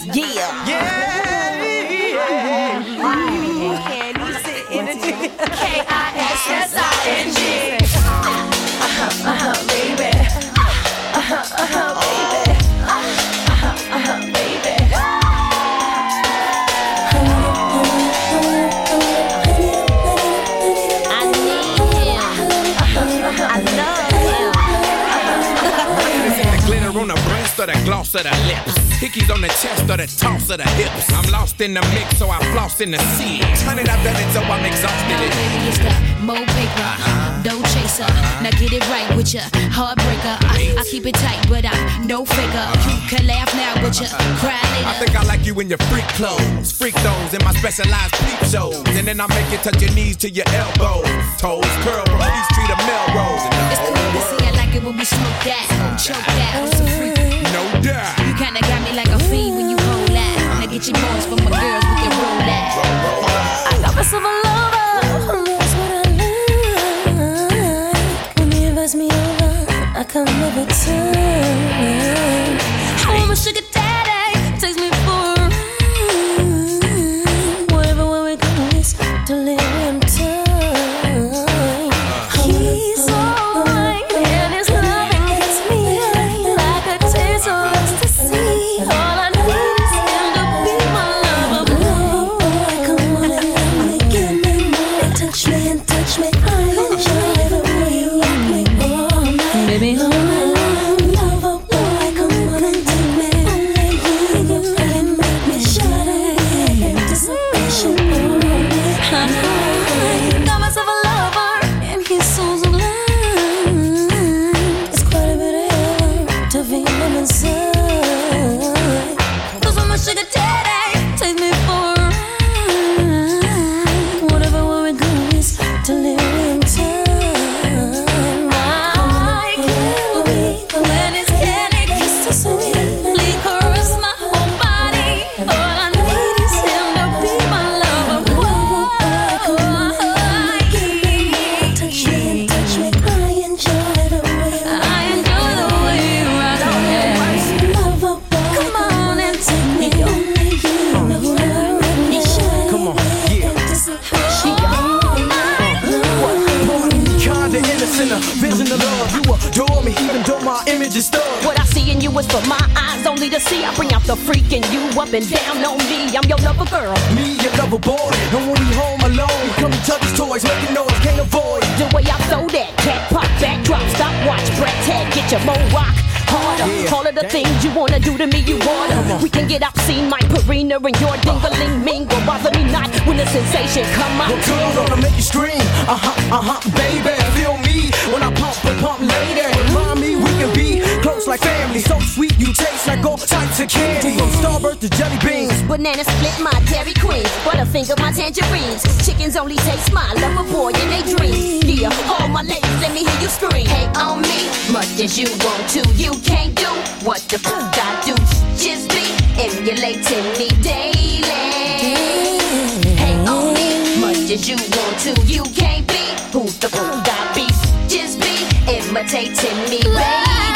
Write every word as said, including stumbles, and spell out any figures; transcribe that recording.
Yeah. Yeah. Can you sit energy? K I S S I N G. Uh-huh, uh-huh, baby. Uh-huh, uh-huh, baby. Uh-huh, uh-huh, baby. I need him. I love him. Is it the glitter on the breast or the gloss of the lips? Hickeys on the chest or the toss of the hips? I'm lost in the mix, so I floss in the sea. Turn it up, done it, so I'm exhausted. Now, baby, it's the Mo paper, Uh-huh. dough chaser. Now get it right with ya, heartbreaker. I, I keep it tight, but I'm no faker. You can laugh now, but you cry later. I think I like you in your freak clothes. Freak those in my specialized peep shows. And then I make you touch your knees to your elbows. Toes curl from Peachtree to Melrose. It's cool to see, I like it when we smoke that. Choke that, I'm so freak. No doubt. You kinda got me like a fiend when you roll that. Now get your boys for my girls, we can roll that. I got myself a lover who knows what I like. When he invites me over, I come every time. I'm a sugar daddy, takes me for a ride. Wherever where we go is delirium time. He's alright and his loving gets me like a taste of ecstasy. All I need is him to be my lover. Lover boy, come on and give me more. Touch me and touch me. I enjoy the way you rock me all night. Baby, all night. Lover boy, come on and take me. Only you can make me shine. Anticipation all night. Got myself a lover and he's so sublime. It's quite a bit of heaven to feel him inside. Cause I'm a sugar daddy, take me for a ride. Whatever where we go is delirium time. I can't wait when it's candy kiss so sweetly caress my whole body. All I need is him to be my lover. Whoa, touch me and touch me. I enjoy the way I enjoy the way you rock me. Lover boy, come on and take me. Only you know who I really shine. Come on, yeah. Anticipation all night. Kinda innocent, a vision of love. You adore me, even though my image is stuck. What I see in you is for my eyes only to see. I bring out the freak in you up and down on me. I'm your lover girl. Me, your lover boy, and when we home alone, come and touch his toys, making noise, can't avoid. The way I throw that cat pop backdrop, stop watch, Brett tag, get your mo rock harder. Yeah. All of the things you wanna do to me, you wanna. We can get obscene, my Purina and your dingling mingle. Bother me not when the sensation come out. Well, girl, gonna make you scream. Uh huh, uh huh, baby. Feel me when I pump and pump, lady. Remind me we can be close like family. So sweet, you taste like all types of candy. From Starburst to jelly beans. Banana split my Dairy Queen, Butterfinger my tangerines. Chickens only taste my lover boy in they dreams. Yeah, all my ladies, let me hear you scream. Hey on me, much as you want to, you can't do what the fuck I do. Just be emulating me daily. Hey on me, much as you want to, you can't be who the fuck I be. Just be imitating me, baby.